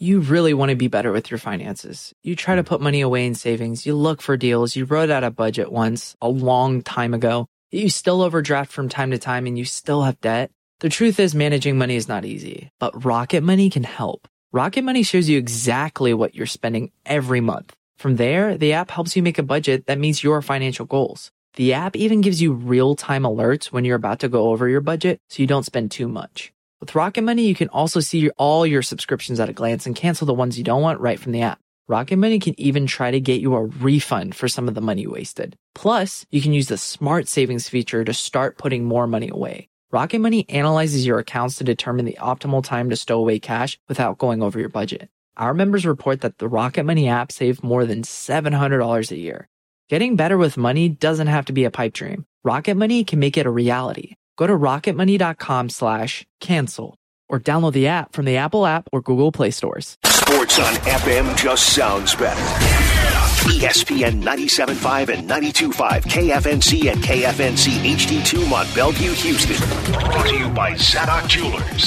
You really want to be better with your finances. You try to put money away in savings. You look for deals. You wrote out a budget once a long time ago. You still overdraft from time to time and you still have debt. The truth is managing money is not easy, but Rocket Money can help. Rocket Money shows you exactly what you're spending every month. From there, the app helps you make a budget that meets your financial goals. The app even gives you real-time alerts when you're about to go over your budget so you don't spend too much. With Rocket Money, you can also see all your subscriptions at a glance and cancel the ones you don't want right from the app. Rocket Money can even try to get you a refund for some of the money you wasted. Plus, you can use the Smart Savings feature to start putting more money away. Rocket Money analyzes your accounts to determine the optimal time to stow away cash without going over your budget. Our members report that the Rocket Money app saved more than $700 a year. Getting better with money doesn't have to be a pipe dream. Rocket Money can make it a reality. Go to rocketmoney.com/cancel or download the app from the Apple app or Google Play stores. Sports on FM just sounds better. ESPN 97.5 and 92.5, KFNC and KFNC HD2 Mont Bellevue, Houston. Brought to you by Zadok Jewelers.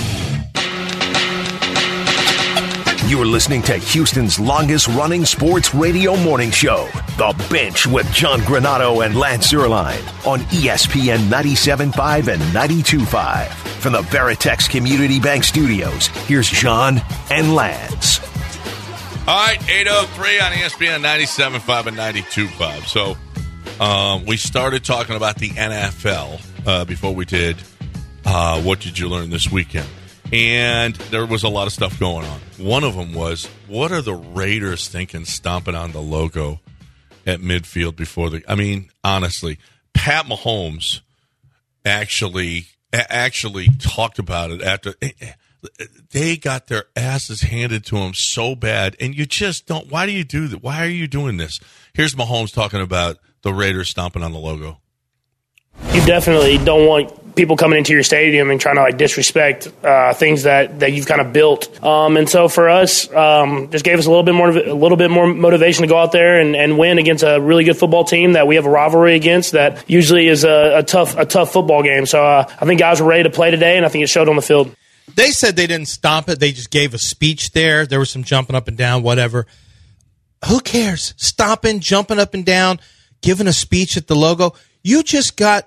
You are listening to Houston's longest-running sports radio morning show, The Bench with John Granato and Lance Zierlein on ESPN 97.5 and 92.5. From the Veritex Community Bank Studios, here's John and Lance. All right, 8:03 on ESPN 97.5 and 92.5. So we started talking about the NFL before we did What Did You Learn This Weekend? And there was a lot of stuff going on. One of them was, what are the Raiders thinking stomping on the logo at midfield before the – I mean, honestly, Pat Mahomes actually talked about it after they got their asses handed to them so bad. And you just don't – why do you do that? Why are you doing this? Here's Mahomes talking about the Raiders stomping on the logo. You definitely don't want people coming into your stadium and trying to disrespect things that you've kind of built. And so for us, just gave us a little bit more motivation to go out there and win against a really good football team that we have a rivalry against. That usually is a tough football game. So I think guys were ready to play today, and I think it showed on the field. They said they didn't stomp it; they just gave a speech there. There was some jumping up and down, whatever. Who cares? Stomping, jumping up and down, giving a speech at the logo. You just got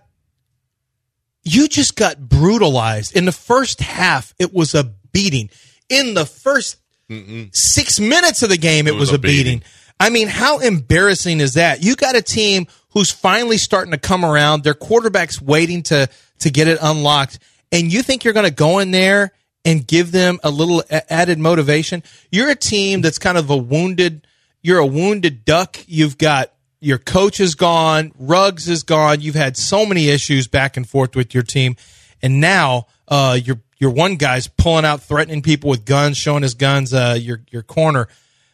brutalized. In the first half, it was a beating. In the first 6 minutes of the game, it was a beating. I mean, how embarrassing is that? You got a team who's finally starting to come around. Their quarterback's waiting to get it unlocked. And you think you're going to go in there and give them a little added motivation? You're a team that's kind of a wounded duck. You've got your coach is gone. Ruggs is gone. You've had so many issues back and forth with your team. And now your one guy's pulling out, threatening people with guns, showing his guns. Your corner,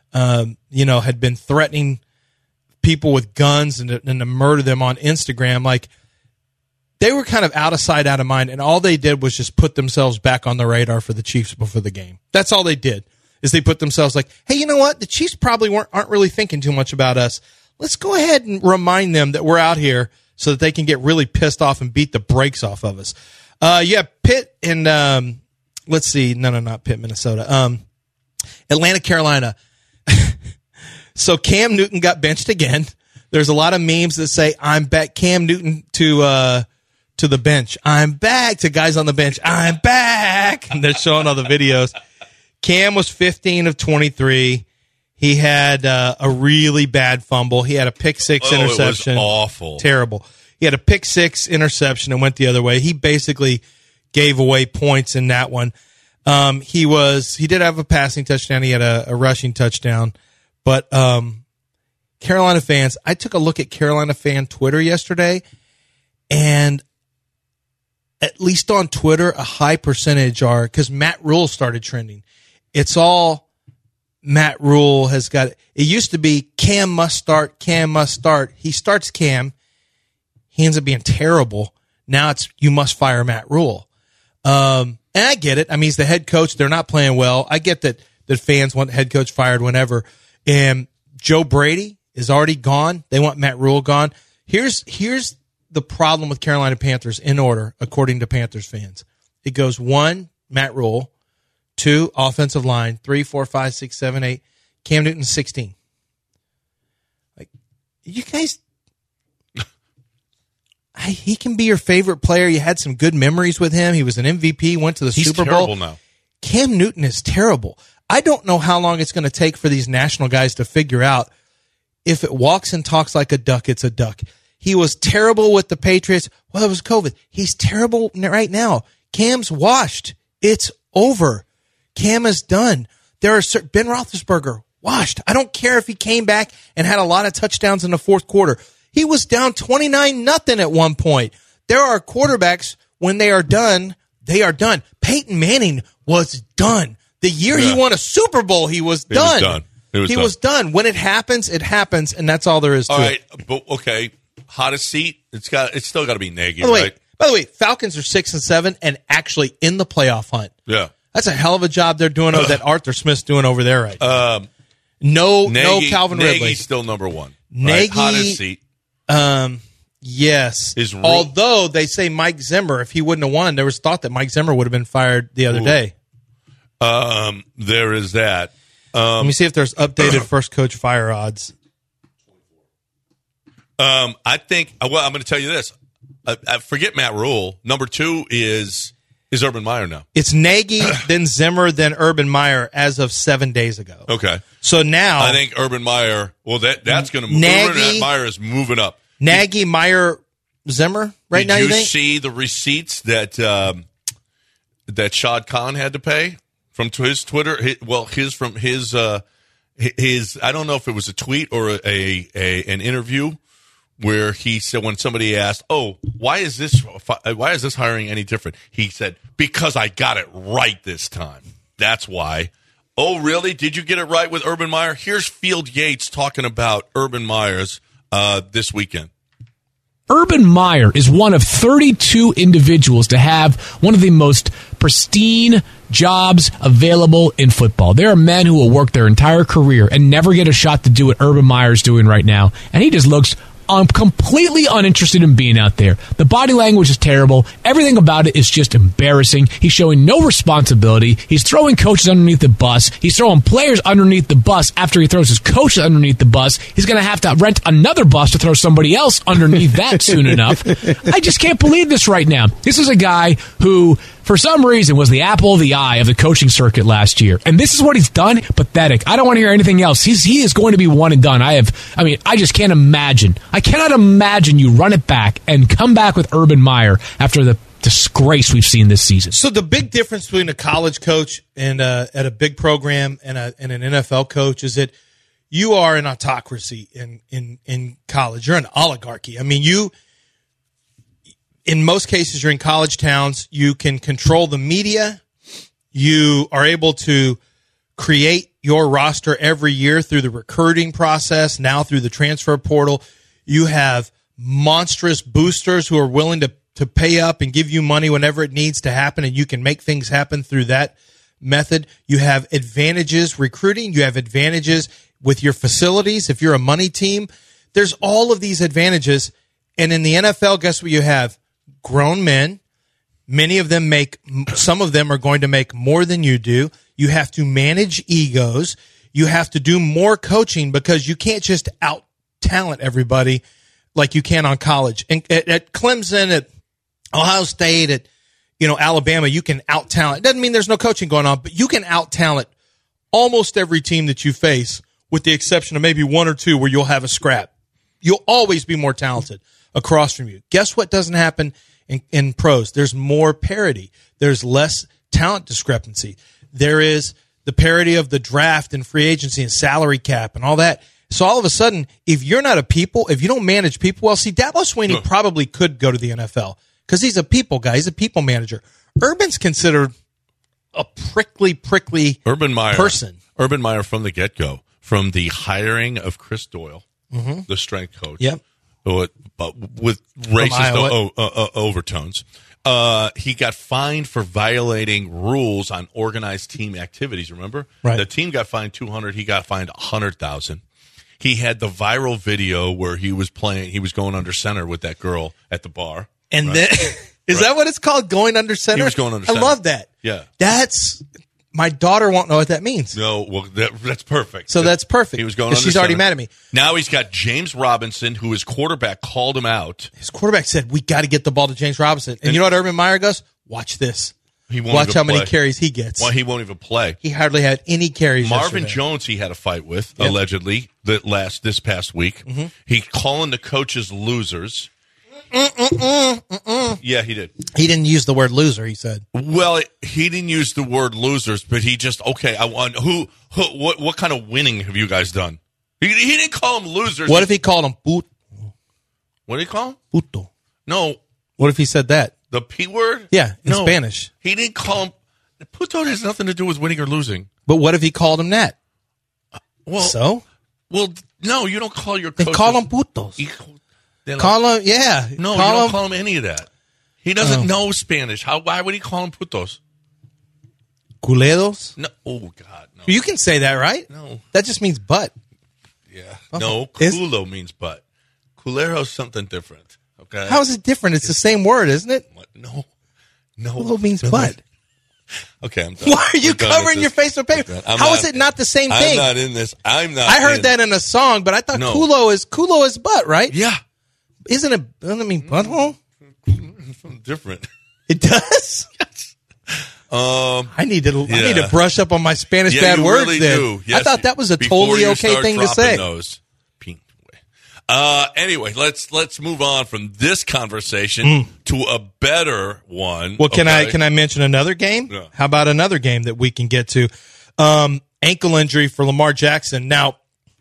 had been threatening people with guns and to murder them on Instagram. Like, they were kind of out of sight, out of mind. And all they did was just put themselves back on the radar for the Chiefs before the game. That's all they did, is they put themselves like, hey, you know what? The Chiefs probably aren't really thinking too much about us. Let's go ahead and remind them that we're out here so that they can get really pissed off and beat the brakes off of us. Pitt and not Pitt, Minnesota. Atlanta, Carolina. So Cam Newton got benched again. There's a lot of memes that say, I'm back, Cam Newton to the bench. I'm back, to guys on the bench. I'm back. And they're showing all the videos. Cam was 15 of 23. He had a really bad fumble. He had a pick six interception. It was awful. Terrible. He had a pick six interception and went the other way. He basically gave away points in that one. He did have a passing touchdown. He had a rushing touchdown. But Carolina fans, I took a look at Carolina fan Twitter yesterday, and at least on Twitter, a high percentage are, because Matt Rule started trending. It's all Matt Rule has got it. It used to be Cam must start, Cam must start. He starts Cam. He ends up being terrible. Now it's you must fire Matt Rule. And I get it. I mean, he's the head coach. They're not playing well. I get that fans want the head coach fired whenever. And Joe Brady is already gone. They want Matt Rule gone. Here's the problem with Carolina Panthers in order, according to Panthers fans. It goes 1, Matt Rule. 2, offensive line, 3, 4, 5, 6, 7, 8. Cam Newton, 16. Like, you guys, he can be your favorite player. You had some good memories with him. He was an MVP, went to the Super Bowl. He's terrible now. Cam Newton is terrible. I don't know how long it's going to take for these national guys to figure out if it walks and talks like a duck, it's a duck. He was terrible with the Patriots. Well, it was COVID. He's terrible right now. Cam's washed. It's over. Cam is done. Ben Roethlisberger, washed. I don't care if he came back and had a lot of touchdowns in the fourth quarter. He was down 29-0 at one point. There are quarterbacks, when they are done, they are done. Peyton Manning was done. The year he won a Super Bowl, he was done. He was done. When it happens, and that's all there is to it. All right, but okay, hottest seat, it's still got to be Nagy, right? By the way, Falcons are 6-7 and actually in the playoff hunt. Yeah. That's a hell of a job they're doing, that Arthur Smith's doing over there right now. No Calvin Ridley. Nagy's still number one. Nagy, right? Hottest seat. Yes. Although they say Mike Zimmer, if he wouldn't have won, there was thought that Mike Zimmer would have been fired the other day. There is that. Let me see if there's updated first coach fire odds. I think, well, I'm going to tell you this. I forget Matt Rule. Number 2 is Urban Meyer now. It's Nagy, then Zimmer, then Urban Meyer as of 7 days ago. Okay. So now I think Urban Meyer, that's going to move. Urban Meyer is moving up. Nagy, Meyer, Zimmer right now, you think? Did you see the receipts that Shad Khan had to pay from his Twitter? From his I don't know if it was a tweet or an interview where he said, when somebody asked, "Oh, why is this hiring any different?" He said, "Because I got it right this time. That's why." Oh, really? Did you get it right with Urban Meyer? Here's Field Yates talking about Urban Meyer's this weekend. Urban Meyer is one of 32 individuals to have one of the most pristine jobs available in football. There are men who will work their entire career and never get a shot to do what Urban Meyer is doing right now, and he just looks completely uninterested in being out there. The body language is terrible. Everything about it is just embarrassing. He's showing no responsibility. He's throwing coaches underneath the bus. He's throwing players underneath the bus. After he throws his coaches underneath the bus, he's going to have to rent another bus to throw somebody else underneath that soon enough. I just can't believe this right now. This is a guy who, for some reason, was the apple of the eye of the coaching circuit last year. And this is what he's done? Pathetic. I don't want to hear anything else. He is going to be one and done. I just can't imagine. I cannot imagine you run it back and come back with Urban Meyer after the disgrace we've seen this season. So the big difference between a college coach and at a big program and an NFL coach is that you are an autocracy in college. You're an oligarchy. I mean, in most cases, you're in college towns. You can control the media. You are able to create your roster every year through the recruiting process, now through the transfer portal. You have monstrous boosters who are willing to pay up and give you money whenever it needs to happen, and you can make things happen through that method. You have advantages recruiting. You have advantages with your facilities. If you're a money team, there's all of these advantages. And in the NFL, guess what you have? Grown men. Many of them some of them are going to make more than you do. You have to manage egos. You have to do more coaching because you can't just out-talent everybody like you can on college. And at Clemson, at Ohio State, at Alabama, you can out-talent. It doesn't mean there's no coaching going on, but you can out-talent almost every team that you face, with the exception of maybe one or two where you'll have a scrap. You'll always be more talented across from you. Guess what doesn't happen in pros? There's more parity. There's less talent discrepancy. There is the parity of the draft and free agency and salary cap and all that. So all of a sudden, if you're not if you don't manage people well, see, Dabo Swinney probably could go to the NFL because he's a people guy. He's a people manager. Urban's considered a prickly person. Urban Meyer from the get-go, from the hiring of Chris Doyle, the strength coach. Yep. But with racist overtones. He got fined for violating rules on organized team activities, remember? Right. The team got fined $200,000. He got fined $100,000. He had the viral video where he was going under center with that girl at the bar. And then, is that what it's called, going under center? He was going under center. I love that. Yeah. my daughter won't know what that means. No, well, that's perfect. So that's perfect. He was going. She's already mad at me. Now he's got James Robinson, who his quarterback called him out. His quarterback said, "We got to get the ball to James Robinson." And you know what Urban Meyer goes? Watch this. He won't Watch how play. many carries he gets. Well, he won't even play. He hardly had any carries. Marvin yesterday. Jones, he had a fight with allegedly this past week. Mm-hmm. He calling the coaches losers. Yeah, he did. He didn't use the word loser. He said, Well, he didn't use the word losers, but he just I want what kind of winning have you guys done? He didn't call them losers. "What if he called him puto?" What did he call him? Puto. No, What if he said that? the P word. Yeah, in No, Spanish. he didn't call him. Puto has nothing to do with winning or losing. But what if he called him that? Well, no, you don't call your Then coaches. call him putos. Call him, yeah. No, call you don't him, call him any of that. He doesn't know Spanish. Why would he call him putos? culeros. No. Oh God, no. You can say that, right? No. That just means butt. Yeah. No, Is- culo means butt. Culero's something different. Okay. How is it different? It's the same word, isn't it? What? No. No. Culo means butt. Okay, I'm done. Why are you We're done covering with your this. face with paper? I'm How not- is it not the same I'm thing? not in this. I'm not. I heard in- that in a song, but I thought No. culo is butt, right? Yeah. Isn't it? Doesn't it mean butthole? Something different. It does. I need to brush up on my Spanish Yeah, bad you words. really then do. Yes, I thought that was a before totally you okay start thing to dropping say. those. Anyway, let's move on from this conversation to a better one. Well, can okay? I mention another game? Yeah. How about another game that we can get to? Ankle injury for Lamar Jackson. Now,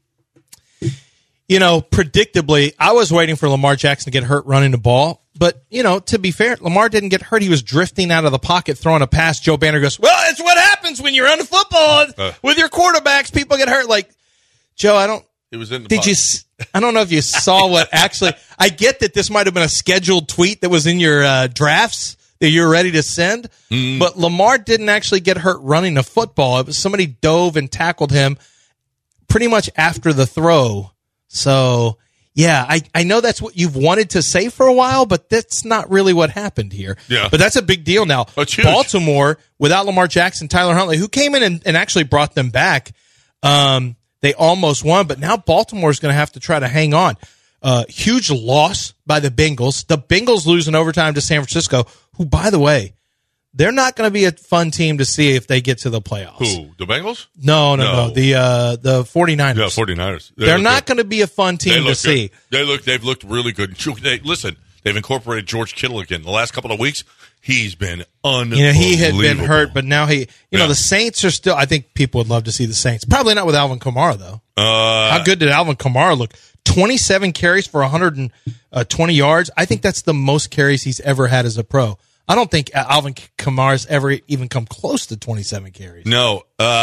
predictably, I was waiting for Lamar Jackson to get hurt running the ball. But, to be fair, Lamar didn't get hurt. He was drifting out of the pocket, throwing a pass. Joe Banner goes, "Well, it's what happens when you're on the football with your quarterbacks. People get hurt." Like, Joe, It was in the Did you? I don't know if you saw what actually. I get that this might have been a scheduled tweet that was in your drafts that you're ready to send, but Lamar didn't actually get hurt running the football. It was somebody dove and tackled him pretty much after the throw. So yeah, I know that's what you've wanted to say for a while, but that's not really what happened here. Yeah. But that's a big deal now. That's huge. Baltimore without Lamar Jackson, Tyler Huntley, who came in and actually brought them back. They almost won, but now Baltimore is going to have to try to hang on. Huge loss by the Bengals. The Bengals lose in overtime to San Francisco, who, by the way, they're not going to be a fun team to see if they get to the playoffs. Who? The Bengals? No. The 49ers. Yeah, 49ers. They're not going to be a fun team to see. They've looked really good. Listen, they've incorporated George Kittle again. The last couple of weeks, he's been unbelievable. He had been hurt, but now the Saints are still, I think people would love to see the Saints. Probably not with Alvin Kamara, though. How good did Alvin Kamara look? 27 carries for 120 yards. I think that's the most carries he's ever had as a pro. I don't think Alvin Kamara's ever even come close to 27 carries. No.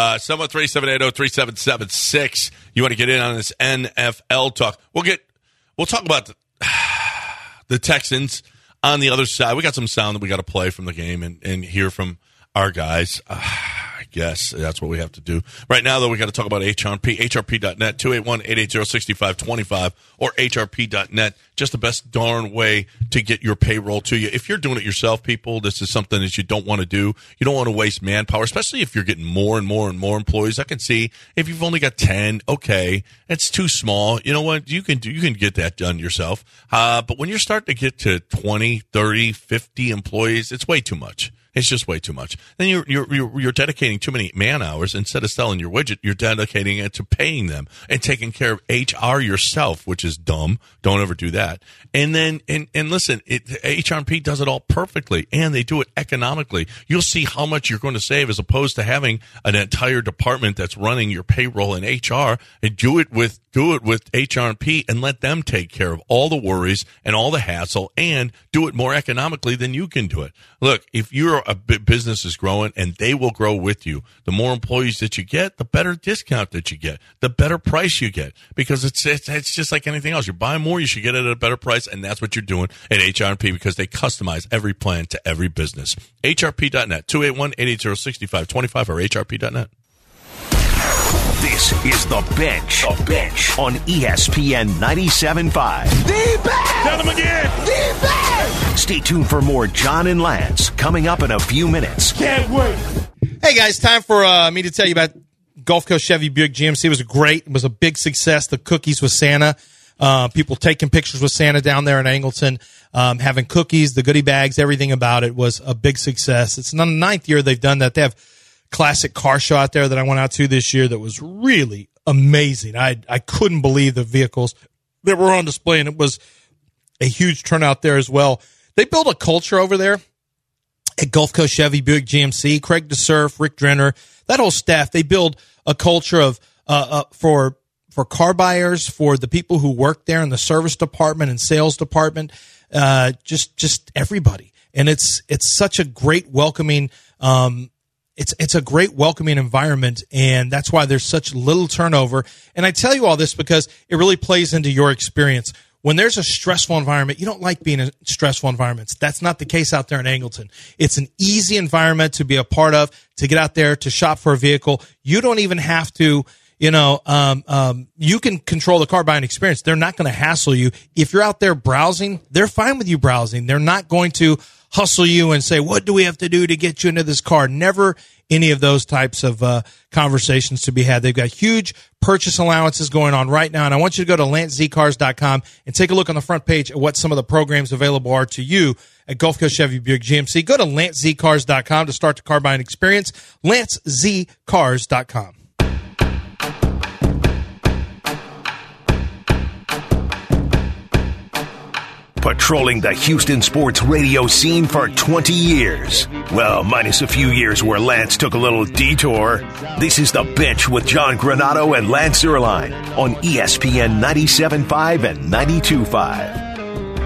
713-780-3776. You want to get in on this NFL talk. We'll talk about the Texans on the other side. We got some sound that we got to play from the game and hear from our guys. I guess that's what we have to do. Right now, though, we got to talk about HRP, hrp.net, 281-880-6525, or hrp.net. Just the best darn way to get your payroll to you. If you're doing it yourself, people, this is something that you don't want to do. You don't want to waste manpower, especially if you're getting more and more and more employees. I can see if you've only got 10, okay, it's too small. You know what? You can get that done yourself. But when you're starting to get to 20, 30, 50 employees, it's way too much. It's just way too much. Then you're dedicating too many man hours. Instead of selling your widget, you're dedicating it to paying them and taking care of HR yourself, which is dumb. Don't ever do that. And then and listen, HRP does it all perfectly, and they do it economically. You'll see how much you're going to save as opposed to having an entire department that's running your payroll and HR. And do it with HRP and let them take care of all the worries and all the hassle, and do it more economically than you can do it. Look, if you're a business is growing, and they will grow with you. The more employees that you get, the better discount that you get, the better price you get, because it's just like anything else. You buy more, you should get it at a better price, and that's what you're doing at HRP, because they customize every plan to every business. HRP.net, 281-880-6525, or HRP.net. This is The Bench. The Bench on ESPN 97.5. The Bench! Tell them again! The Bench! Stay tuned for more John and Lance coming up in a few minutes. Can't wait! Hey, guys, time for me to tell you about Gulf Coast Chevy Buick GMC. It was a big success. The cookies with Santa. People taking pictures with Santa down there in Angleton, having cookies, the goodie bags, everything about it was a big success. It's the 9th year they've done that. They have classic car show out there that I went out to this year that was really amazing. I couldn't believe the vehicles that were on display, and it was a huge turnout there as well. They built a culture over there at Gulf Coast Chevy Buick GMC. Craig DeSurf, Rick Drenner, that whole staff, they build a culture of for car buyers, for the people who work there in the service department and sales department, just everybody. And it's such a great welcoming it's a great welcoming environment, and that's why there's such little turnover. And I tell you all this because it really plays into your experience. When there's a stressful environment, you don't like being in stressful environments. That's not the case out there in Angleton. It's an easy environment to be a part of, to get out there, to shop for a vehicle. You don't even have to, you can control the car buying experience. They're not going to hassle you. If you're out there browsing, they're fine with you browsing. They're not going to hustle you and say, what do we have to do to get you into this car? Never any of those types of conversations to be had. They've got huge purchase allowances going on right now, and I want you to go to LanceZCars.com and take a look on the front page at what some of the programs available are to you at Gulf Coast Chevy Buick GMC. Go to LanceZCars.com to start the car buying experience. LanceZCars.com. Patrolling the Houston sports radio scene for 20 years. Well, minus a few years where Lance took a little detour. This is The Bench with John Granato and Lance Zierlein on ESPN 97.5 and 92.5.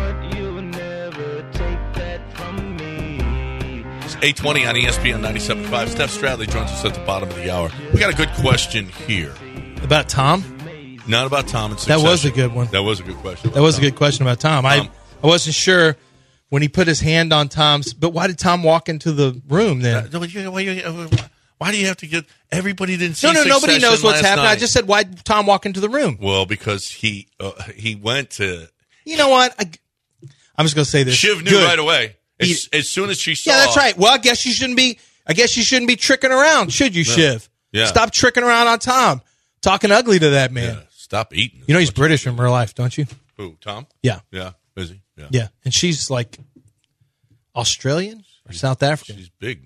It's 8:20 on ESPN 97.5. Steph Stradley joins us at the bottom of the hour. We got a good question here. About Tom? Not about Tom. That was a good one. That was a good question. That was a good question about Tom. I wasn't sure when he put his hand on Tom's, but why did Tom walk into the room then? Why do you have to get everybody didn't see? No, nobody knows what's happening. I just said, why did Tom walk into the room? Well, because he went to. You know what? I'm just going to say this. Shiv knew right away as soon as she saw. Yeah, that's right. Well, I guess you shouldn't be tricking around, should you, Shiv? Yeah. Stop tricking around on Tom, talking ugly to that man. Yeah. Stop eating. You know he's British in real life, don't you? Who, Tom? Yeah. Yeah. Is he? Yeah. And she's like Australian or South African. She's big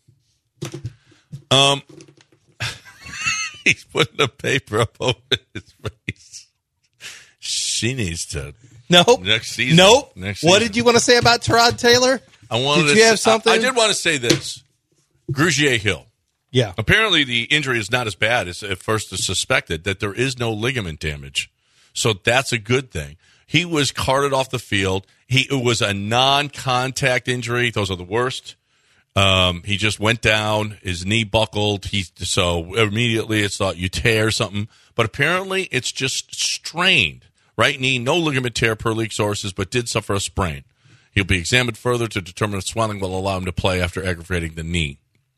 now. He's putting the paper up over his face. She needs to. Nope. Next season. Nope. Next season. What did you want to say about Tyrod Taylor? Did you have something? I did want to say this. Grugier Hill. Yeah. Apparently the injury is not as bad as at first suspected, that there is no ligament damage. So that's a good thing. He was carted off the field. It was a non-contact injury. Those are the worst. He just went down. His knee buckled. So immediately it's thought you tear something. But apparently it's just strained. Right knee, no ligament tear per league sources, but did suffer a sprain. He'll be examined further to determine if swelling will allow him to play after aggravating the knee.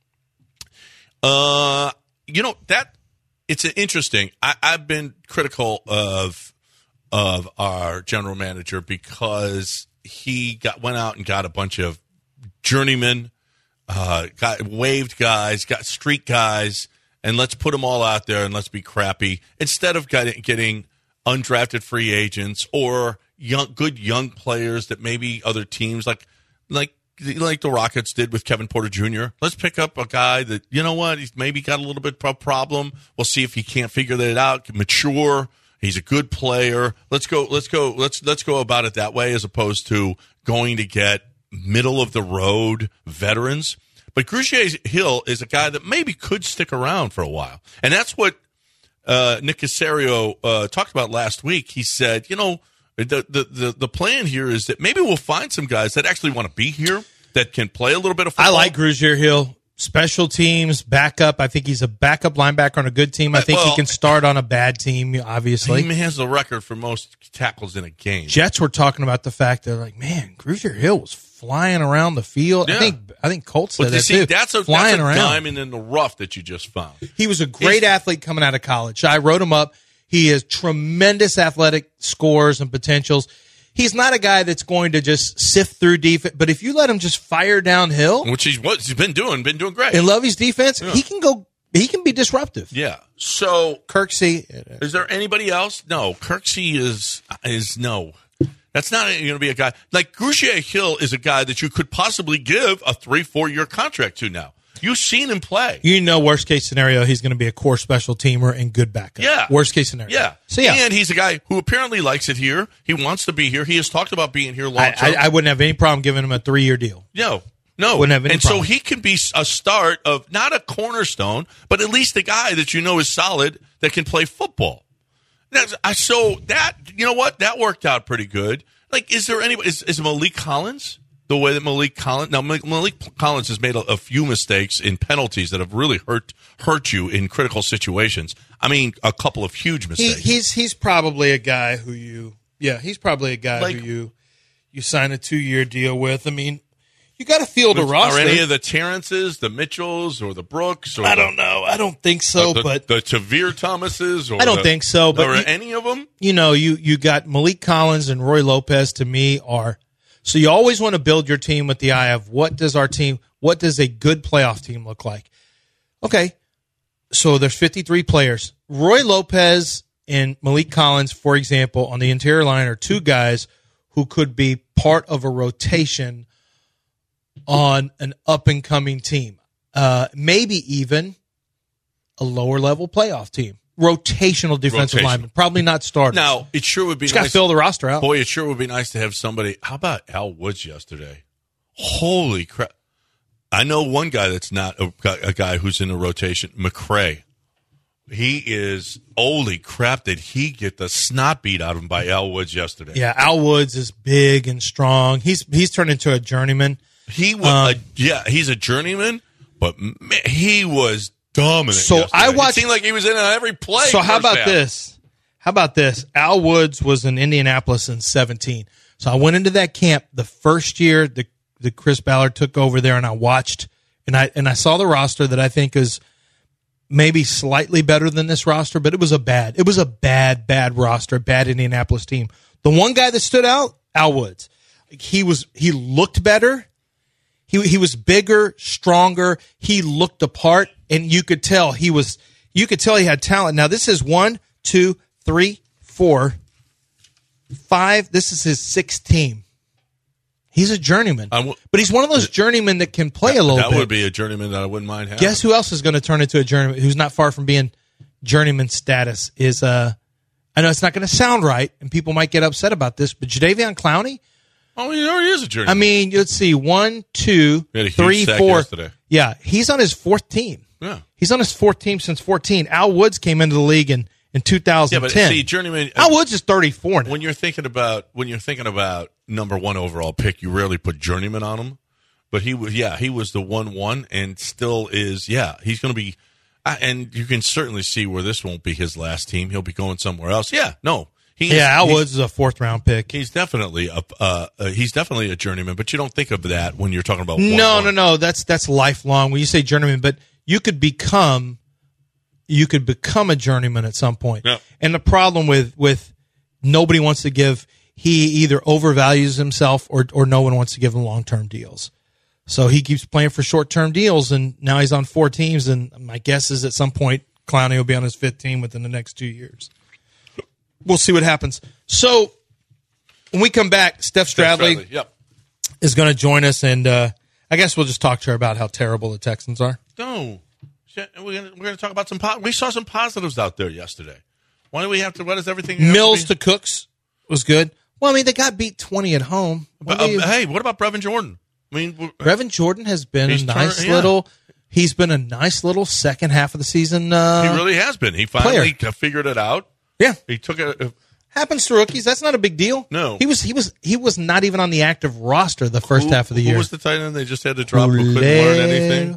That it's interesting. I've been critical of our general manager because he went out and got a bunch of journeymen, got waived guys, got street guys, and let's put them all out there and let's be crappy instead of getting undrafted free agents or good young players that maybe other teams like the Rockets did with Kevin Porter Jr. Let's pick up a guy that, you know what, he's maybe got a little bit of a problem. We'll see if he can't figure that out. Mature. He's a good player. Let's go about it that way as opposed to going to get middle of the road veterans. But Grugier Hill is a guy that maybe could stick around for a while. And that's what Nick Caserio talked about last week. He said, the plan here is that maybe we'll find some guys that actually want to be here, that can play a little bit of football. I like Grugier Hill. Special teams, backup. I think he's a backup linebacker on a good team. I think he can start on a bad team, obviously. He has the record for most tackles in a game. Jets were talking about the fact that, like, man, Grugier Hill was flying around the field. Yeah. I think Colts said that too. That's a diamond in the rough that you just found. He was a great athlete coming out of college. I wrote him up. He has tremendous athletic scores and potentials. He's not a guy that's going to just sift through defense, but if you let him just fire downhill, which he's been doing great. In Lovey's defense, he can be disruptive. Yeah. So Kirksey, is there anybody else? No, Kirksey is no. That's not going to be a guy like Grugier Hill is a guy that you could possibly give a 3-4 year contract to now. You've seen him play. Worst case scenario, he's going to be a core special teamer and good backup. Yeah. Worst case scenario. Yeah. So, yeah. And he's a guy who apparently likes it here. He wants to be here. He has talked about being here long term. I wouldn't have any problem giving him a 3-year deal. No. Wouldn't have any problem. So he can be a start of not a cornerstone, but at least a guy that is solid that can play football. So that, you know what? That worked out pretty good. Like, is there anybody? Is Malik Collins? The way that Malik Collins has made a few mistakes in penalties that have really hurt you in critical situations. I mean, a couple of huge mistakes. He's probably a guy who you sign a 2-year deal with. I mean, you got to field a roster. Are any of the Terrences, the Mitchells, or the Brooks? Or I don't know. I don't think so. But the Tavir Thomases, or I don't think so. But or any of them? You got Malik Collins and Roy Lopez. To me, are. So you always want to build your team with the eye of what does a good playoff team look like? Okay, so there's 53 players. Roy Lopez and Malik Collins, for example, on the interior line are two guys who could be part of a rotation on an up-and-coming team. Maybe even a lower-level playoff team. Rotational defensive lineman. Probably not starters. Now, it sure would be nice. Got to fill the roster out. Boy, it sure would be nice to have somebody. How about Al Woods yesterday? Holy crap. I know one guy that's not a guy who's in a rotation, McCray. He is, holy crap, did he get the snot beat out of him by Al Woods yesterday? Yeah, Al Woods is big and strong. He's turned into a journeyman. He was, he's a journeyman, but man, he was dominant. So yesterday. I watched. It seemed like he was in on every play. So how about this? How about this? Al Woods was in Indianapolis in 2017. So I went into that camp the first year that Chris Ballard took over there, and I watched and I saw the roster that I think is maybe slightly better than this roster, but it was a bad roster, bad Indianapolis team. The one guy that stood out, Al Woods. He looked better. He was bigger, stronger. He looked the part, and you could tell he had talent. Now this is 1, 2, 3, 4, 5. This is his 6th team. He's a journeyman, but he's one of those journeymen that can play a little bit. That would be a journeyman that I wouldn't mind having. Guess who else is going to turn into a journeyman? Who's not far from being journeyman status is I know it's not going to sound right, and people might get upset about this, but Jadeveon Clowney. Oh, he already is a journeyman. I mean, let's see, 1, 2, 3, 4. Yesterday. Yeah, he's on his 4th team. Yeah, he's on his 4th team since 14. Al Woods came into the league in 2010. Yeah, but see, journeyman. Al Woods is 34 now. When you're thinking about number 1 overall pick, you rarely put journeyman on him. But he was the 1-1 and still is. Yeah, he's going to be, and you can certainly see where this won't be his last team. He'll be going somewhere else. Yeah, no. Al Woods is a 4th round pick. He's definitely a journeyman, but you don't think of that when you're talking about 1-1. No. That's lifelong. When you say journeyman, but you could become a journeyman at some point. Yeah. And the problem with nobody wants to give, he either overvalues himself or no one wants to give him long-term deals. So he keeps playing for short-term deals, and now he's on 4 teams, and my guess is at some point Clowney will be on his 5th team within the next 2 years. We'll see what happens. So when we come back, Steph Stradley is going to join us, and I guess we'll just talk to her about how terrible the Texans are. No. We're going to talk about we saw some positives out there yesterday. Why do we have to? What is everything? Mills to Cooks was good. Well, I mean, they got beat 20 at home. Hey, what about Brevin Jordan? I mean, Brevin Jordan has been He's been a nice little second half of the season. He really has been. He finally figured it out. Yeah, he took it. Happens to rookies. That's not a big deal. No, he was not even on the active roster the first half of the year. Who was the tight end they just had to drop who couldn't learn anything?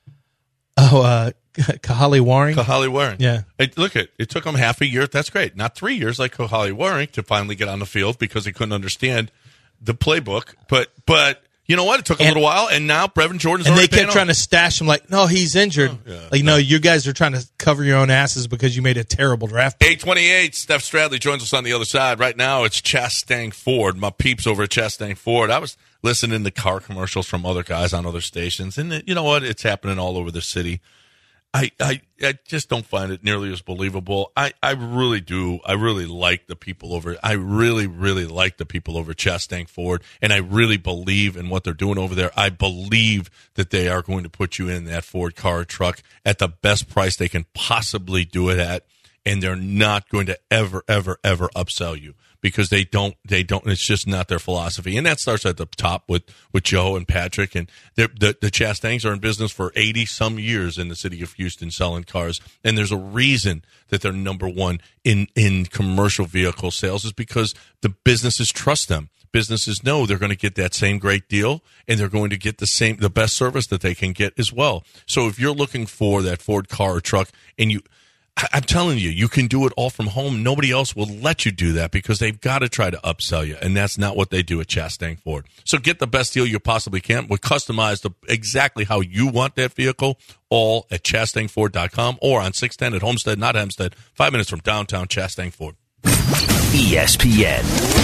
Kahale Warring. Kahale Warring. Yeah. It took him half a year. That's great. Not 3 years like Kahale Warring to finally get on the field because he couldn't understand the playbook. But you know what? It took a little while, and now Brevin Jordan's and already they kept trying to stash him like, no, he's injured. No, you guys are trying to cover your own asses because you made a terrible draft. 828, Steph Stradley joins us on the other side. Right now, it's Chastang Ford, my peeps over at Chastang Ford. I was listening to car commercials from other guys on other stations, and you know what? It's happening all over the city. I just don't find it nearly as believable. I really do. I really like the people over. I really, really like the people over Chastang Ford, and I really believe in what they're doing over there. I believe that they are going to put you in that Ford car or truck at the best price they can possibly do it at, and they're not going to ever, ever, ever upsell you. Because they don't, it's just not their philosophy. And that starts at the top with Joe and Patrick. And the Chastangs are in business for 80 some years in the city of Houston selling cars. And there's a reason that they're number one in commercial vehicle sales is because the businesses trust them. Businesses know they're going to get that same great deal and they're going to get the best service that they can get as well. So if you're looking for that Ford car or truck and I'm telling you, you can do it all from home. Nobody else will let you do that because they've got to try to upsell you, and that's not what they do at Chastang Ford. So get the best deal you possibly can. We'll customize exactly how you want that vehicle, all at ChastangFord.com or on 610 at Homestead, not Hempstead, 5 minutes from downtown Chastang Ford. ESPN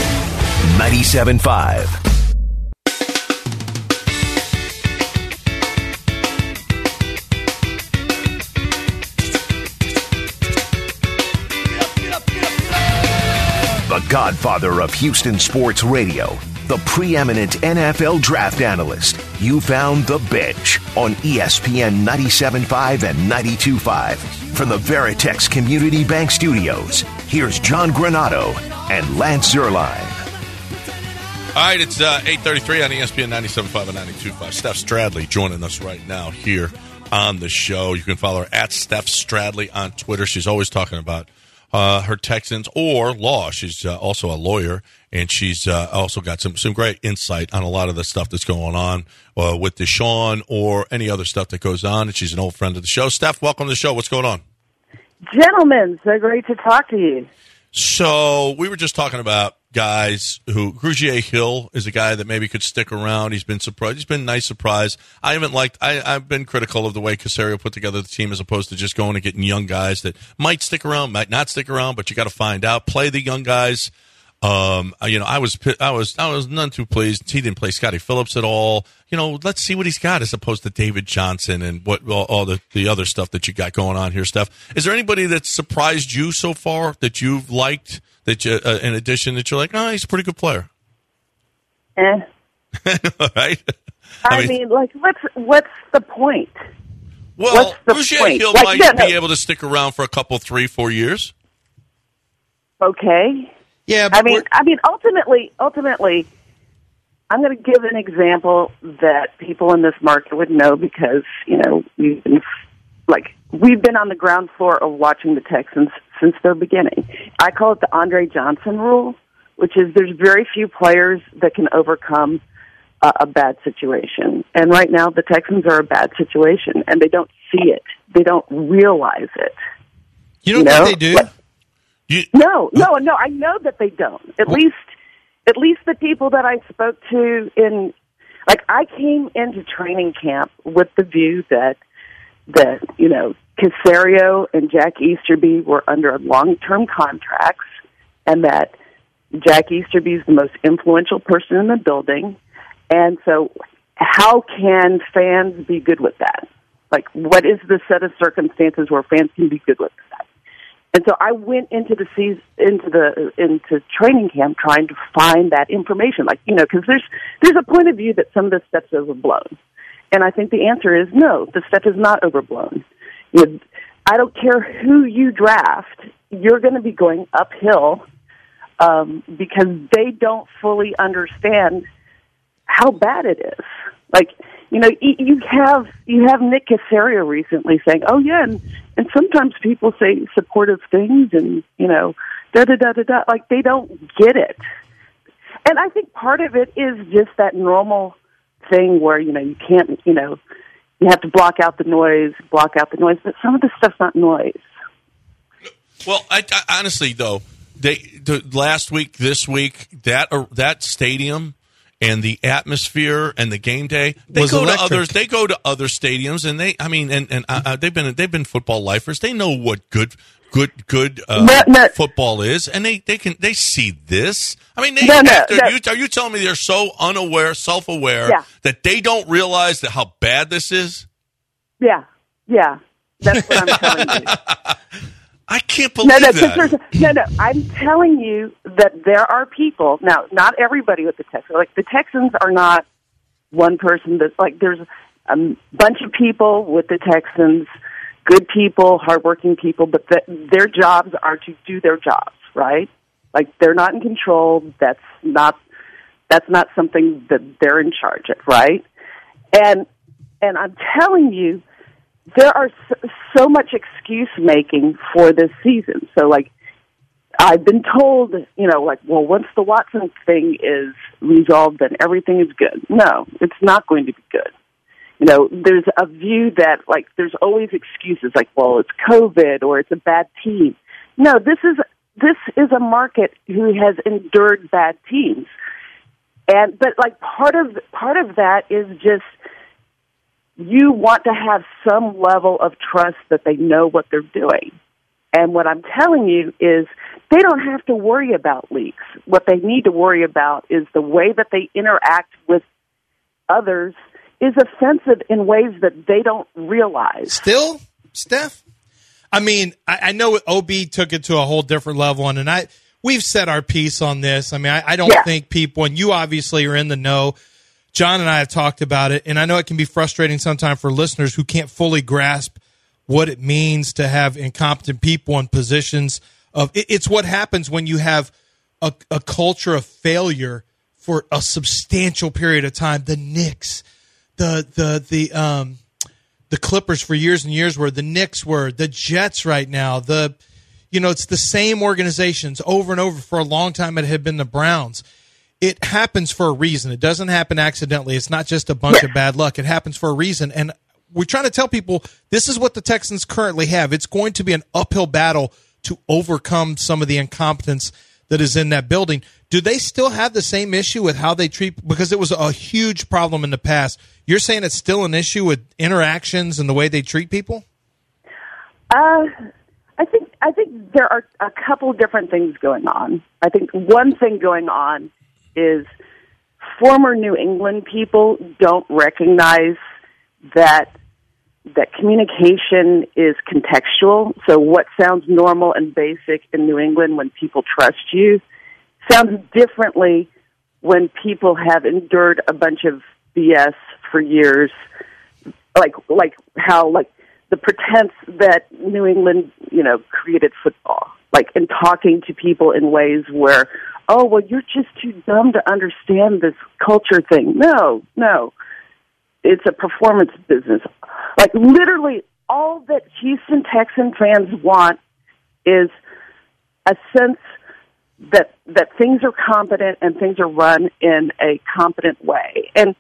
97.5. The godfather of Houston sports radio, the preeminent NFL draft analyst. You found The Bench on ESPN 97.5 and 92.5. From the Veritex Community Bank Studios, here's John Granato and Lance Zierlein. All right, it's 8:33 on ESPN 97.5 and 92.5. Steph Stradley joining us right now here on the show. You can follow her at Steph Stradley on Twitter. She's always talking about her Texans or law. She's also a lawyer, and she's also got some great insight on a lot of the stuff that's going on with Deshaun or any other stuff that goes on. And she's an old friend of the show. Steph, welcome to the show. What's going on? Gentlemen, so great to talk to you. So we were just talking about guys who Grugier Hill is a guy that maybe could stick around. He's been surprised. He's been a nice surprise. I've been critical of the way Caserio put together the team as opposed to just going and getting young guys that might stick around, might not stick around, but you got to find out. Play the young guys. I was none too pleased. He didn't play Scotty Phillips at all. Let's see what he's got as opposed to David Johnson and what all the other stuff that you got going on here, Steph. Is there anybody that surprised you so far that you've liked that you, in addition that you're like, oh, he's a pretty good player? Right? I mean, what's the point? Well, Grugier Hill might be able to stick around for a couple, 3-4 years. Okay. Yeah, but I mean, ultimately, I'm going to give an example that people in this market would know because we've been on the ground floor of watching the Texans since their beginning. I call it the Andre Johnson rule, which is there's very few players that can overcome a bad situation, and right now the Texans are a bad situation, and they don't see it, they don't realize it. You don't think they do? No, I know that they don't. At least the people that I spoke to I came into training camp with the view that Caserio and Jack Easterby were under long-term contracts and that Jack Easterby is the most influential person in the building. And so how can fans be good with that? What is the set of circumstances where fans can be good with that? And so I went into into training camp trying to find that information, because there's a point of view that some of this stuff's overblown, and I think the answer is no, the stuff is not overblown. I don't care who you draft, you're going to be going uphill because they don't fully understand how bad it is. You have Nick Caserio recently saying, "Oh yeah," and sometimes people say supportive things, and da da da da da. They don't get it, and I think part of it is just that normal thing where you can't you have to block out the noise, but some of the stuff's not noise. Well, I honestly though, last week, this week, that stadium. and the atmosphere and the game day. They go to other stadiums, and they've been football lifers. They know what good football is, and they see this. I mean, are you telling me they're so self-aware that they don't realize how bad this is? Yeah. That's what I'm telling you. I can't believe that. I'm telling you that there are people now. Not everybody with the Texans. Like, the Texans are not one person. That's like, there's a bunch of people with the Texans. Good people, hardworking people, but their jobs are to do their jobs, right? Like, they're not in control. That's not something that they're in charge of, right? And I'm telling you, there are so much excuse making for this season. So, like, I've been told, well, once the Watson thing is resolved, then everything is good. No, it's not going to be good. There's a view that, like, there's always excuses, like, well, it's COVID or it's a bad team. No, this is a market who has endured bad teams. But like, part of that is just, you want to have some level of trust that they know what they're doing. And what I'm telling you is, they don't have to worry about leaks. What they need to worry about is the way that they interact with others is offensive in ways that they don't realize. Still, Steph? I mean, I know OB took it to a whole different level, and we've said our piece on this. I mean, I don't think people, and you obviously are in the know, John and I have talked about it, and I know it can be frustrating sometimes for listeners who can't fully grasp what it means to have incompetent people in positions of, it's what happens when you have a culture of failure for a substantial period of time. The Knicks, the Clippers for years and years were, the Knicks were, the Jets right now, it's the same organizations over and over for a long time. It had been the Browns. It happens for a reason. It doesn't happen accidentally. It's not just a bunch of bad luck. It happens for a reason. And we're trying to tell people this is what the Texans currently have. It's going to be an uphill battle to overcome some of the incompetence that is in that building. Do they still have the same issue with how they treat? Because it was a huge problem in the past. You're saying it's still an issue with interactions and the way they treat people? I think there are a couple different things going on. I think one thing going on is former New England people don't recognize that communication is contextual. So what sounds normal and basic in New England when people trust you sounds differently when people have endured a bunch of BS for years, like how, like, the pretense that New England, created football, like, in talking to people in ways where, oh, well, you're just too dumb to understand this culture thing. No. It's a performance business. Like, literally all that Houston Texan fans want is a sense that things are competent and things are run in a competent way. And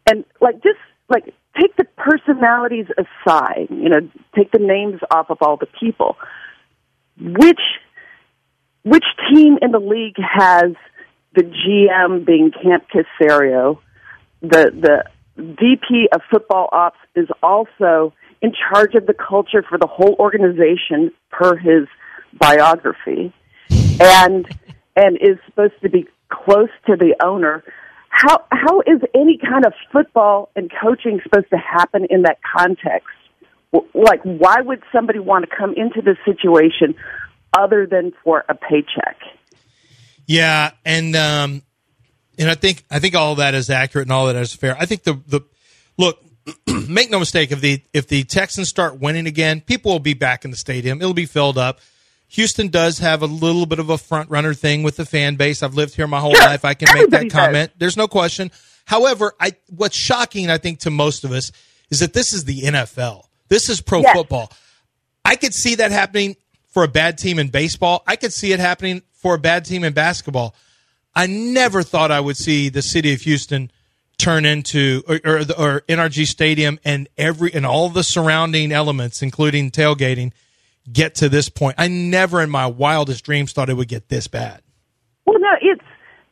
take the personalities aside, take the names off of all the people. Which team in the league has the GM being Camp Casario, the VP of football ops is also in charge of the culture for the whole organization per his biography, and is supposed to be close to the owner? How is any kind of football and coaching supposed to happen in that context? Like, why would somebody want to come into this situation other than for a paycheck? Yeah, and I think all of that is accurate and all of that is fair. I think the look, make no mistake, if the Texans start winning again, people will be back in the stadium. It'll be filled up. Houston does have a little bit of a front runner thing with the fan base. I've lived here my whole life. I can make that comment. There's no question. However, what's shocking, I think, to most of us is that this is the NFL. This is pro football. I could see that happening for a bad team in baseball. I could see it happening for a bad team in basketball. I never thought I would see the city of Houston turn into or NRG Stadium and all the surrounding elements, including tailgating, get to this point. I never in my wildest dreams thought it would get this bad. Well, no,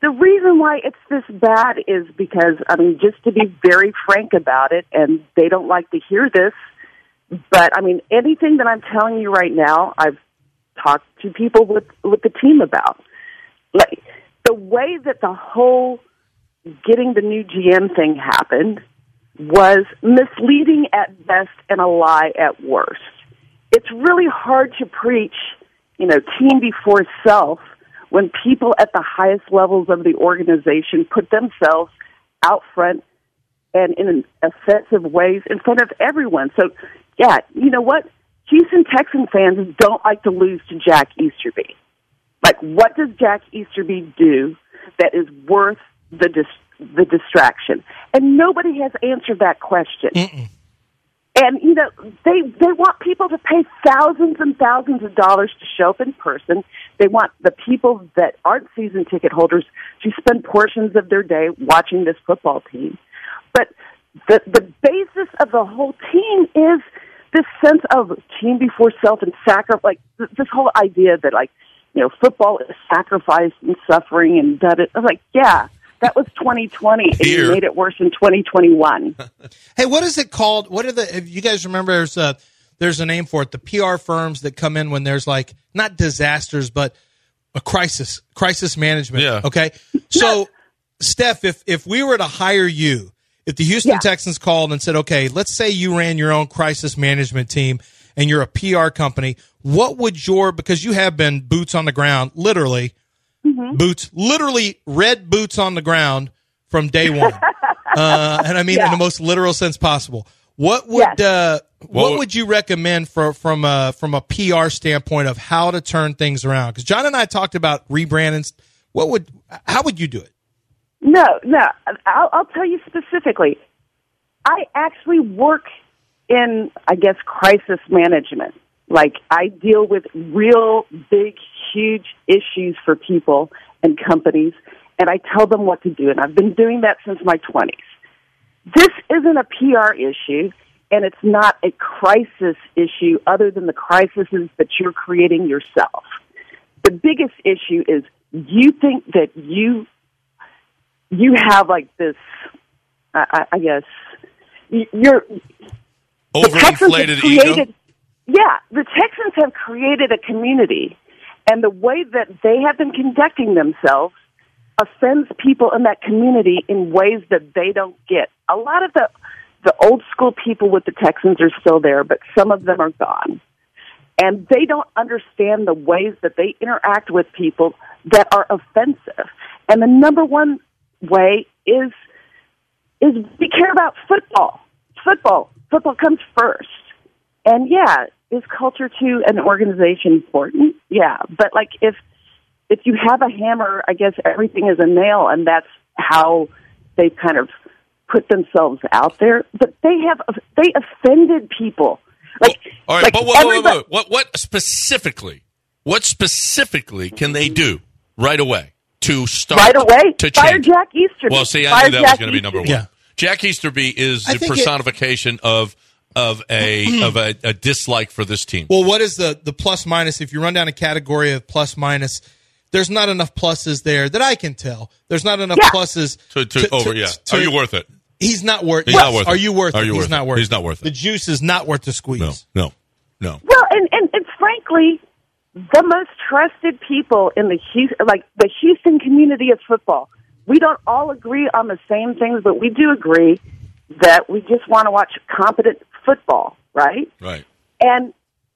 the reason why it's this bad is because, I mean, just to be very frank about it, and they don't like to hear this, but, I mean, anything that I'm telling you right now, I've talked to people with the team about. Like, the way that the whole getting the new GM thing happened was misleading at best and a lie at worst. It's really hard to preach, team before self when people at the highest levels of the organization put themselves out front and in offensive ways in front of everyone. So, yeah, you know what? Houston Texan fans don't like to lose to Jack Easterby. Like, what does Jack Easterby do that is worth the distraction? And nobody has answered that question. Mm-mm. And, they want people to pay thousands and thousands of dollars to show up in person. They want the people that aren't season ticket holders to spend portions of their day watching this football team. But the basis of the whole team is this sense of team before self and sacrifice, like this whole idea that, like, football is sacrifice and suffering and that. I was like, yeah. That was 2020, and you made it worse in 2021. Hey, what is it called? If you guys remember, there's a name for it, the PR firms that come in when there's, like, not disasters, but a crisis management. Yeah. Okay? So, Steph, if we were to hire you, if the Houston Texans called and said, okay, let's say you ran your own crisis management team and you're a PR company, what would because you have been boots on the ground, literally, literally red boots on the ground from day one. And I mean in the most literal sense possible. What would you recommend from a PR standpoint of how to turn things around? Because John and I talked about rebranding. How would you do it? No. I'll tell you specifically. I actually work in, I guess, crisis management. Like, I deal with real big, huge issues for people and companies, and I tell them what to do, and I've been doing that since my 20s. This isn't a PR issue, and it's not a crisis issue other than the crises that you're creating yourself. The biggest issue is you think that you have, like, this, I guess, you're... overinflated ego? Yeah, the Texans have created a community, and the way that they have been conducting themselves offends people in that community in ways that they don't get. A lot of the old school people with the Texans are still there, but some of them are gone. And they don't understand the ways that they interact with people that are offensive. And the number one way is we care about football. Football comes first. And yeah, is culture to an organization important? Yeah, but like if you have a hammer, I guess everything is a nail, and that's how they kind of put themselves out there. But they offended people. Like, all right, but what specifically can they do right away to start? Right away, to fire change? Jack Easterby. Well, see, I knew that was going to be number one. Yeah. Jack Easterby is the personification of a dislike for this team. Well, what is the plus minus? If you run down a category of plus minus, there's not enough pluses there that I can tell. There's not enough pluses Are you worth it? He's not worth. He's not worth it. Are you worth it? He's not worth it. He's not worth it. The juice is not worth the squeeze. No. Well, and it's frankly the most trusted people in the Houston community of football. We don't all agree on the same things, but we do agree that we just want to watch competent football, right? Right. And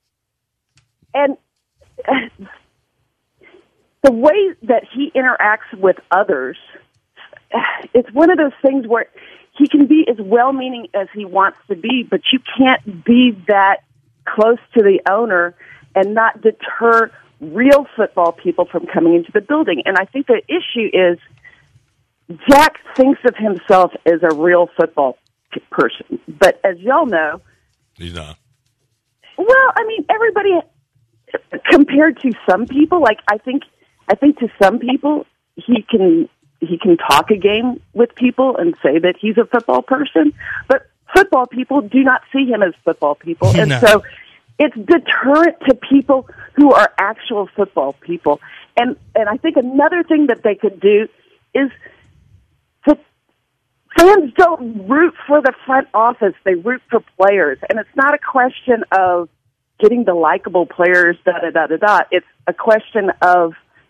the way that he interacts with others, it's one of those things where he can be as well-meaning as he wants to be, but you can't be that close to the owner and not deter real football people from coming into the building. And I think the issue is Jack thinks of himself as a real football person, but as y'all know, he's not. Well, I mean, everybody compared to some people, like I think to some people he can talk a game with people and say that he's a football person, but football people do not see him as football people, and so it's deterrent to people who are actual football people. And I think another thing that they could do is that fans don't root for the front office. They root for players. And it's not a question of getting the likable players, da-da-da-da-da. It's a question of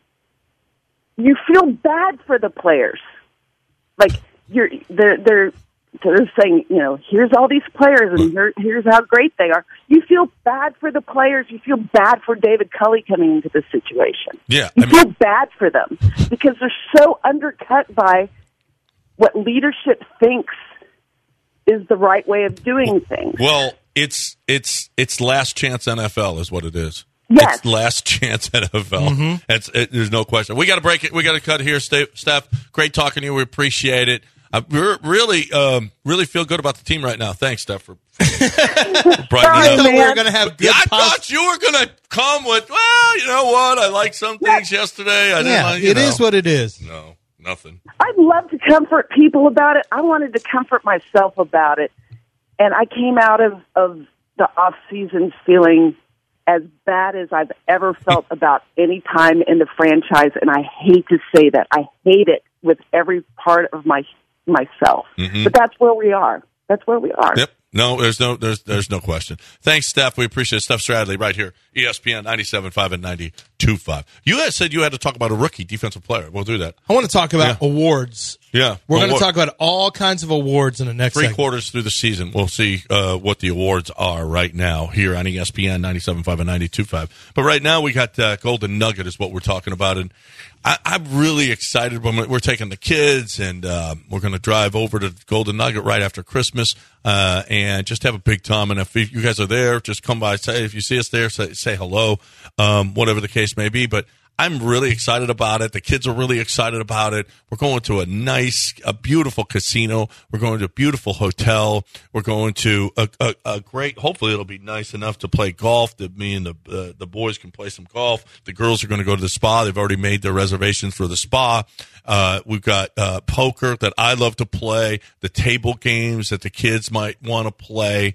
you feel bad for the players. Like, they're saying, here's all these players and here's how great they are. You feel bad for the players. You feel bad for David Culley coming into this situation. Yeah, you feel bad for them because they're so undercut by what leadership thinks is the right way of doing things. Well, it's last chance NFL is what it is. Yes. It's last chance NFL. There's no question. We got to break it. We got to cut here, Steph. Great talking to you. We appreciate it. I really feel good about the team right now. Thanks, Steph, for brightening I up. thought we were going to have good I thought you were going to come with, well, you know what? I liked some things yesterday. I didn't like, it is what it is. No, nothing. I'd love to comfort people about it. I wanted to comfort myself about it. And I came out of the off season feeling as bad as I've ever felt about any time in the franchise. And I hate to say that. I hate it with every part of myself. But that's where we are. That's where we are. Yep. No, there's no question. Thanks, Steph. We appreciate it. Steph Stradley right here, ESPN 97.5 and 92.5. You had said you had to talk about a rookie defensive player. We'll do that. I want to talk about awards. Yeah. We're going to talk about all kinds of awards in the next Three quarters through the season. We'll see what the awards are right now here on ESPN 97.5 and 92.5. But right now we got Golden Nugget is what we're talking about. And I'm really excited. We're taking the kids, and we're going to drive over to Golden Nugget right after Christmas and just have a big time. And if you guys are there, just come by. If you see us there, say hello, whatever the case may be. But I'm really excited about it. The kids are really excited about it. We're going to a beautiful casino. We're going to a beautiful hotel. We're going to a great, hopefully it'll be nice enough to play golf, that me and the boys can play some golf. The girls are going to go to the spa. They've already made their reservations for the spa. We've got poker that I love to play, the table games that the kids might want to play.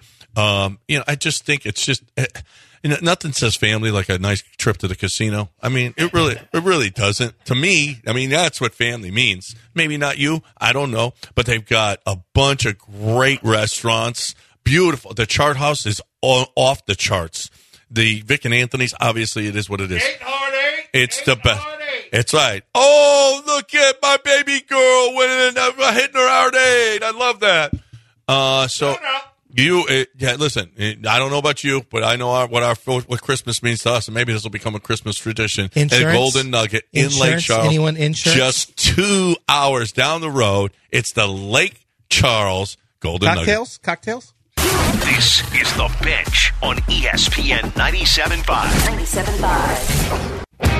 I just think it's just... nothing says family like a nice trip to the casino. I mean, it really doesn't. To me, I mean, that's what family means. Maybe not you. I don't know. But they've got a bunch of great restaurants. Beautiful. The Chart House is off the charts. The Vic and Anthony's, obviously, it is what it is. It's the best. It's right. Oh, look at my baby girl winning, hitting her hard eight. I love that. Listen, I don't know about you, but I know what Christmas means to us, and maybe this will become a Christmas tradition. Insurance? At Golden Nugget in Lake Charles. Anyone insurance? Just 2 hours down the road. It's the Lake Charles Golden Nugget. Cocktails? This is The Bench on ESPN 97.5. 97.5.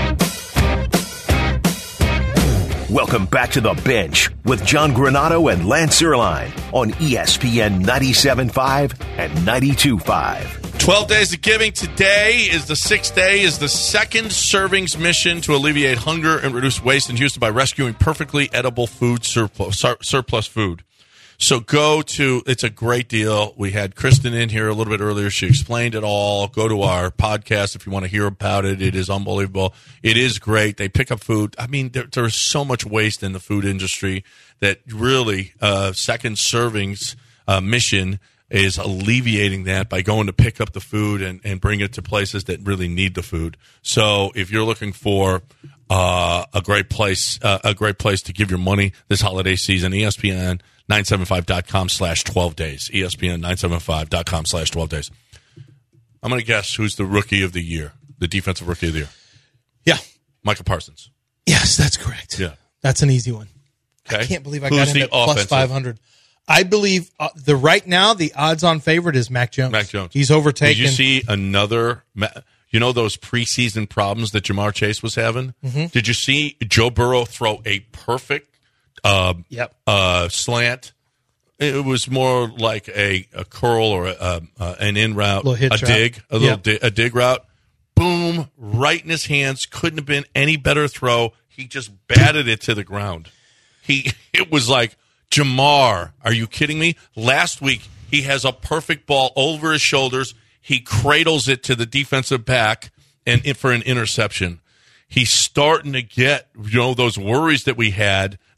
Welcome back to The Bench with John Granato and Lance Erline on ESPN 97.5 and 92.5. 12 days of giving. Today is the 6th day, is the second servings mission to alleviate hunger and reduce waste in Houston by rescuing perfectly edible food surplus food. So it's a great deal. We had Kristen in here a little bit earlier. She explained it all. Go to our podcast if you want to hear about it. It is unbelievable. It is great. They pick up food. I mean, there's so much waste in the food industry that really second servings mission is alleviating that by going to pick up the food and bring it to places that really need the food. So if you're looking for a great place to give your money this holiday season, ESPN 975.com/12 days. ESPN 975.com/12 days. I'm going to guess who's the rookie of the year, the defensive rookie of the year. Yeah. Micah Parsons. Yes, that's correct. Yeah. That's an easy one. Okay. I can't believe I got him at plus 500. I believe right now the odds-on favorite is Mac Jones. Mac Jones. He's overtaken. Did you see another? You know those preseason problems that Jamar Chase was having? Mm-hmm. Did you see Joe Burrow throw a perfect slant? It was more like a curl or an in route, a dig route. Boom! Right in his hands. Couldn't have been any better throw. He just batted it to the ground. It was like, Jamar, are you kidding me? Last week he has a perfect ball over his shoulders. He cradles it to the defensive back and for an interception. He's starting to get those worries that we had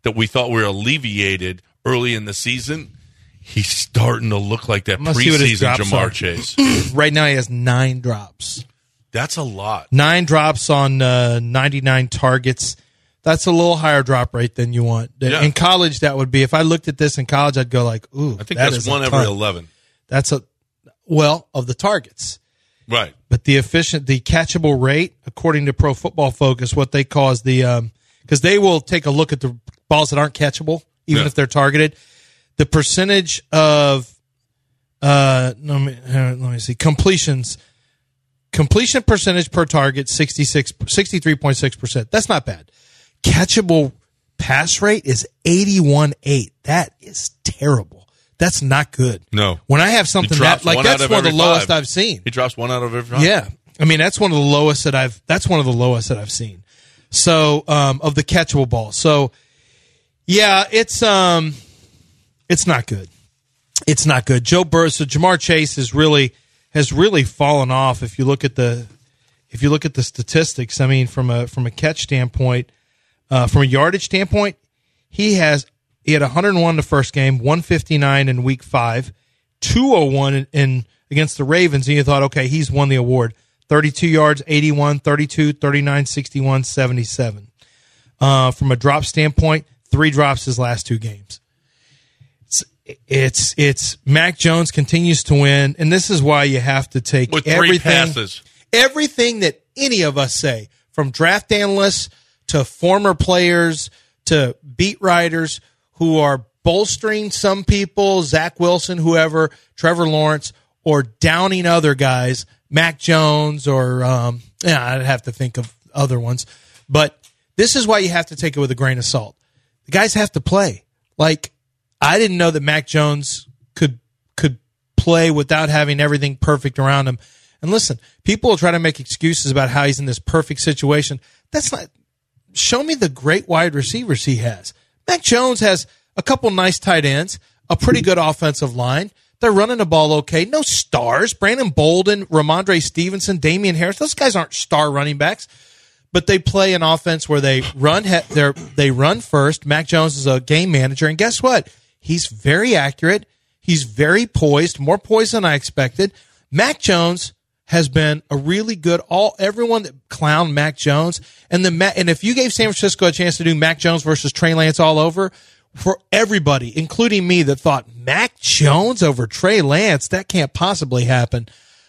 that we thought were alleviated early in the season, he's starting to look like that preseason Jamar Chase. Right now he has 9 drops. That's a lot. 9 drops on 99 targets. That's a little higher drop rate than you want. Yeah. In college, that would be, if I looked at this in college, I'd go like, ooh, I think that's 1 every 11. That's of the targets. Right. But the catchable rate, according to Pro Football Focus, what they call is because they will take a look at the balls that aren't catchable, even if they're targeted. The percentage of, let me see, completion percentage per target, 63.6%. That's not bad. Catchable pass rate is 81.8. That is terrible. That's not good. No. When I have something that's one of the lowest I've seen. He drops 1 out of every 5. Yeah. I mean, that's one of the lowest that I've seen. So, of the catchable ball. So, yeah, it's not good. It's not good. Joe Burrow, so Jamar Chase has really fallen off. If you look at the statistics, I mean, from a catch standpoint, from a yardage standpoint, he had 101 the first game, 159 in week 5, 201 in against the Ravens, and you thought, okay, he's won the award. 32 yards, 81, 32, 39, 61, 77. From a drop standpoint, 3 drops his last 2 games. It's Mac Jones continues to win, and this is why you have to take with 3 passes. Everything that any of us say, from draft analysts to former players to beat writers who are bolstering some people, Zach Wilson, whoever, Trevor Lawrence, or downing other guys, Mac Jones, or I'd have to think of other ones. But this is why you have to take it with a grain of salt. The guys have to play. Like, I didn't know that Mac Jones could play without having everything perfect around him. And listen, people will try to make excuses about how he's in this perfect situation. That's not. Show me the great wide receivers he has. Mac Jones has a couple nice tight ends, a pretty good offensive line. They're running the ball okay. No stars. Brandon Bolden, Ramondre Stevenson, Damian Harris. Those guys aren't star running backs. But they play an offense where they run first. Mac Jones is a game manager. And guess what? He's very accurate. He's very poised, more poised than I expected. Mac Jones has been a really good everyone that clowned Mac Jones. And if you gave San Francisco a chance to do Mac Jones versus Trey Lance all over, for everybody, including me, that thought Mac Jones over Trey Lance, that can't possibly happen.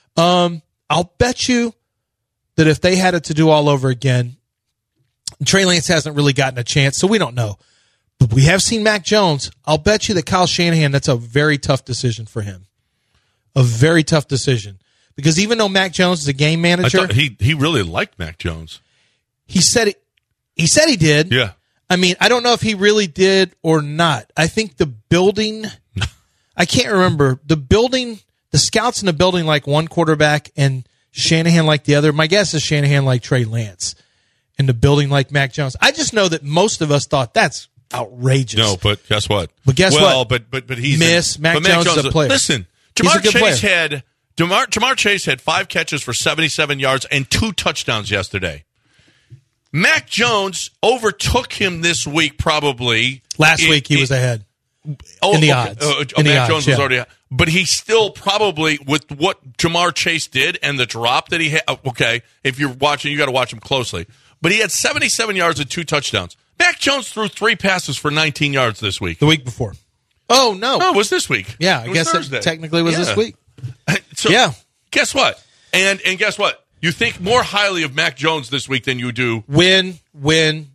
I'll bet you that if they had it to do all over again, Trey Lance hasn't really gotten a chance, so we don't know. But we have seen Mac Jones. I'll bet you that Kyle Shanahan, that's a very tough decision for him. A very tough decision. Because even though Mac Jones is a game manager, I thought he really liked Mac Jones. He said he did. Yeah. I mean, I don't know if he really did or not. I think the building, I can't remember. The scouts in the building like one quarterback and Shanahan like the other. My guess is Shanahan like Trey Lance and the building like Mac Jones. I just know that most of us thought that's outrageous. No, but guess what? But guess what? But he's Mac Jones is a player. Listen, Jamar Chase had 5 catches for 77 yards and 2 touchdowns yesterday. Mac Jones overtook him this week, probably. Last week he was ahead. In the odds. Mac Jones was already ahead. But he still probably, with what Jamar Chase did and the drop that he had, okay, if you're watching, you got to watch him closely. But he had 77 yards and 2 touchdowns. Mac Jones threw 3 passes for 19 yards this week. The week before. Oh, no. No, it was this week. Yeah, I guess it technically was this week. So, guess what? And guess what? You think more highly of Mac Jones this week than you do. Win. I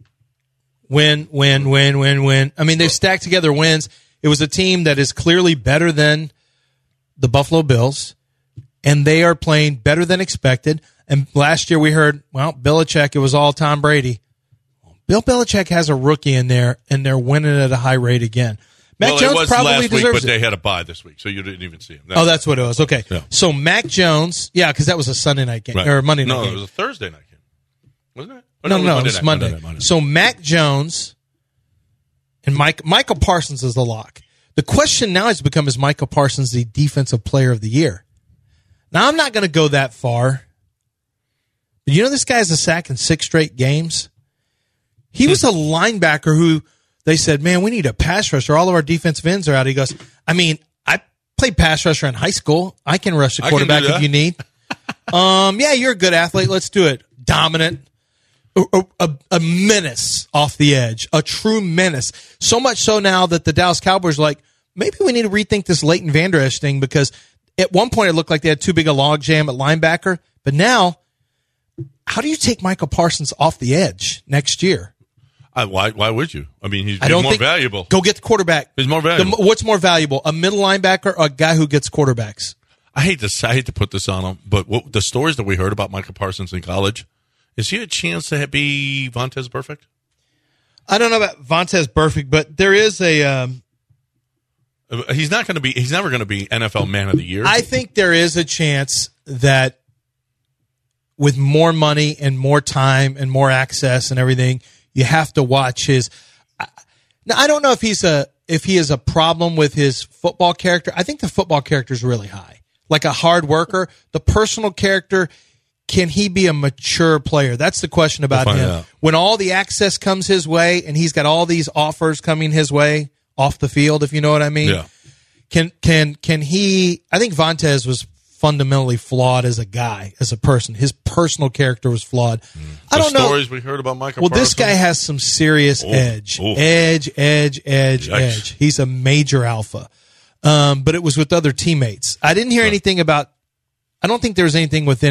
mean, they've stacked together wins. It was a team that is clearly better than the Buffalo Bills, and they are playing better than expected. And last year we heard, well, Belichick, it was all Tom Brady. Bill Belichick has a rookie in there, and they're winning at a high rate again. Mac Jones it was probably last week, deserves but it. they had a bye this week, so you didn't even see him. That's what it was. Okay. Yeah. So Mac Jones, because that was a Sunday night game, or Monday night game. No, it was a Thursday night game. Wasn't it? No, it was Monday. So Mac Jones and Michael Parsons is the lock. The question now has become, is Michael Parsons the defensive player of the year? Now, I'm not going to go that far. But you know this guy has a sack in 6 straight games? He was a linebacker who they said, man, we need a pass rusher. All of our defensive ends are out. He goes, I mean, I played pass rusher in high school. I can rush the quarterback if you need. Yeah, you're a good athlete. Let's do it. Dominant. A menace off the edge. A true menace. So much so now that the Dallas Cowboys are like, maybe we need to rethink this Leighton Vander Esch thing, because at one point it looked like they had too big a log jam at linebacker. But now, how do you take Michael Parsons off the edge next year? Why would you? I mean, he's more valuable. Go get the quarterback. He's more valuable. What's more valuable, a middle linebacker or a guy who gets quarterbacks? I hate to put this on him, but the stories that we heard about Michael Parsons in college, is he a chance to be Vontaze Burfict? I don't know about Vontaze Burfict, but there is a. He's never going to be NFL Man of the Year. I think there is a chance that with more money and more time and more access and everything, you have to watch his. Now, I don't know if he is a problem with his football character. I think the football character is really high, like a hard worker. The personal character, can he be a mature player? That's the question about him. When all the access comes his way and he's got all these offers coming his way off the field, if you know what I mean. Yeah. Can he? I think Vontaze was fundamentally flawed as a guy, as a person. His personal character was flawed. I don't know. Stories we heard about Michael Parsons. This guy has some serious edge. Edge. He's a major alpha. But it was with other teammates. I didn't hear anything about. I don't think there was anything with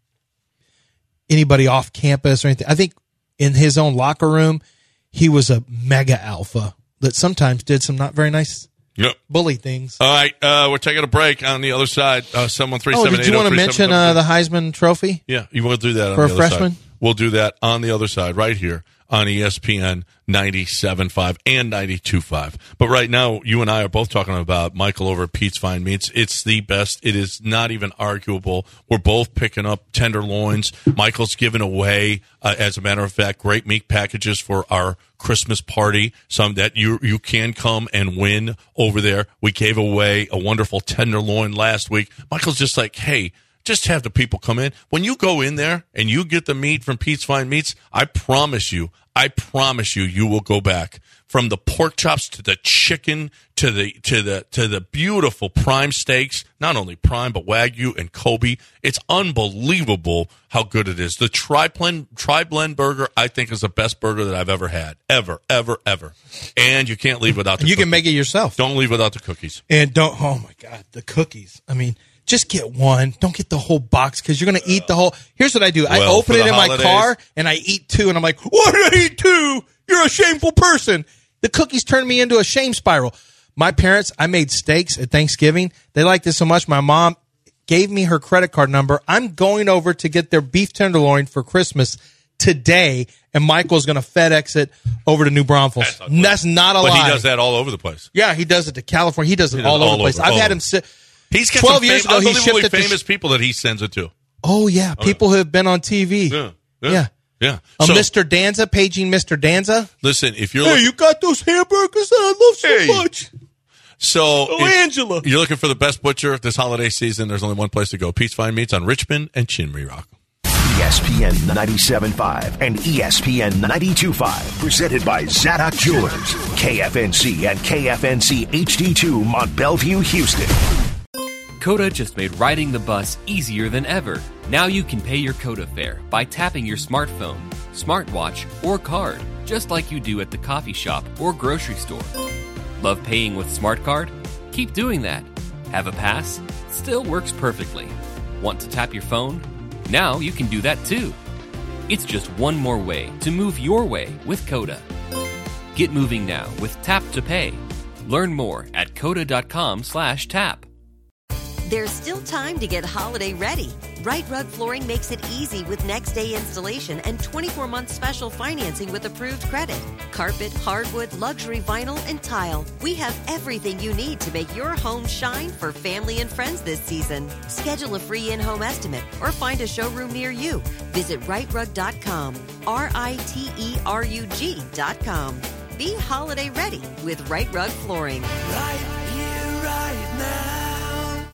anybody off campus or anything. I think in his own locker room, he was a mega alpha that sometimes did some not very nice bully things. All right, we're taking a break. On the other side, 713-780-3773. Did you want to mention the Heisman Trophy? Yeah, you will do that for on the a other freshman? side. We'll do that on the other side, right here on ESPN 97.5 and 92.5. But right now, you and I are both talking about Michael over at Pete's Fine Meats. It's the best. It is not even arguable. We're both picking up tenderloins. Michael's giving away, as a matter of fact, great meat packages for our Christmas party, some that you can come and win over there. We gave away a wonderful tenderloin last week. Michael's just like, hey, just have the people come in. When you go in there and you get the meat from Pete's Fine Meats, I promise you, you will go back. From the pork chops to the chicken to the beautiful prime steaks, not only prime but Wagyu and Kobe. It's unbelievable how good it is. The Tri-Blend burger, I think, is the best burger that I've ever had, ever. And you can't leave without the. You cookies. Can make it yourself. Don't leave without the cookies. And don't. Oh my God, the cookies. I mean, just get one. Don't get the whole box because you're going to eat the whole. Here's what I do. I open it in my car and I eat two, and I'm like, why did I eat two? You're a shameful person. The cookies turned me into a shame spiral. My parents, I made steaks at Thanksgiving. They liked this so much. My mom gave me her credit card number. I'm going over to get their beef tenderloin for Christmas today, and Michael's going to FedEx it over to New Braunfels. That's not a lie. But he does that all over the place. Yeah, he does it to California. He does it all over the place. I've had him sit. He's got 12 years ago, he shipped it famous people that he sends it to. Oh, yeah. People who have been on TV. Yeah. Mr. Danza, paging Mr. Danza. Listen, if you're you got those hamburgers that I love so much. So, Angela. You're looking for the best butcher this holiday season, there's only one place to go. Pete's Fine Meats on Richmond and Chinry Rock. ESPN 97.5 and ESPN 92.5. Presented by Zadok Jewelers. KFNC and KFNC HD2 Mont Bellevue, Houston. Coda just made riding the bus easier than ever. Now you can pay your Coda fare by tapping your smartphone, smartwatch, or card, just like you do at the coffee shop or grocery store. Love paying with Smart Card? Keep doing that. Have a pass? Still works perfectly. Want to tap your phone? Now you can do that too. It's just one more way to move your way with Coda. Get moving now with Tap to Pay. Learn more at coda.com/tap. There's still time to get holiday ready. Right Rug Flooring makes it easy with next day installation and 24-month special financing with approved credit. Carpet, hardwood, luxury vinyl, and tile. We have everything you need to make your home shine for family and friends this season. Schedule a free in-home estimate or find a showroom near you. Visit rightrug.com, RITERUG.com. Be holiday ready with Right Rug Flooring. Right here, right now.